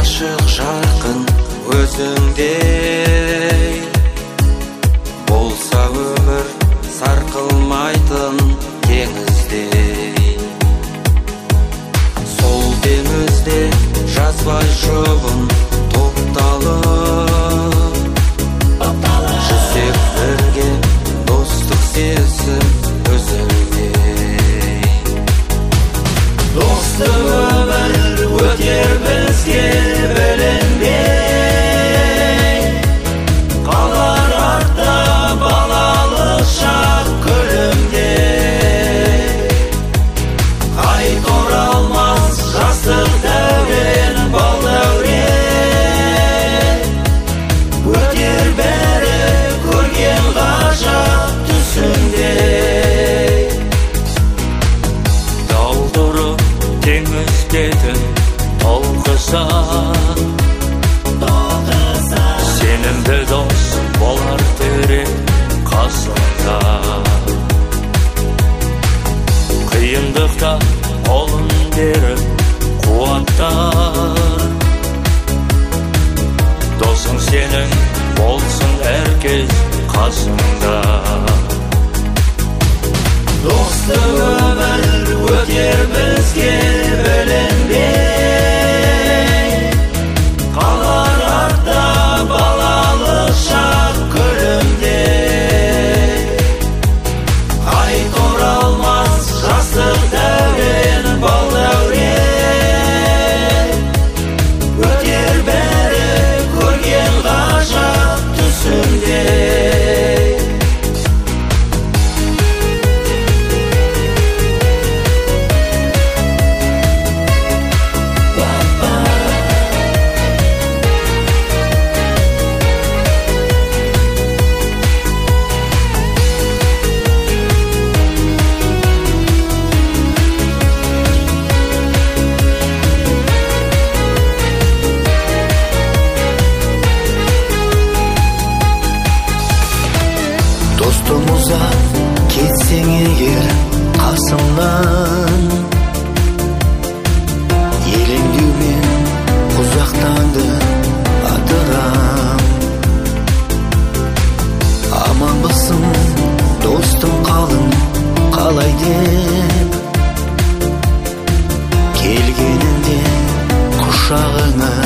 ашық жарқын өзіңдей болса өмір сарқылмайтын теңіздей. Сол теңізде жазбай жұбын топталып, жүзсек бірге достық сезім өзіңдей. Достық өмір өтер бізге білінбей, қалар артта балалық шақ күлімдей. Қайта оралмас жастық дәурен, бал дәурен, өтер бәрі көрген ғажап түсіңдей. Далдырып теңіз бетін толқыса, сенімді дос болар тірек қасында. Қиындықта қолын беріп қуаттар, досың сенің болсын әркез қасында. Достық өмір өтер бізге білінбей, қалар артта балалық шақ күлімдей. Қайта оралмас жастық дәурен, бал дәурен, өтер бәрі көрген ғажап түсіңдей. Достым ұзап кетсең егер қасымнан, елеңдеумен ұзақтанды атырам. Аманбысың достым қалың қалай деп, келгенінде құшағыңа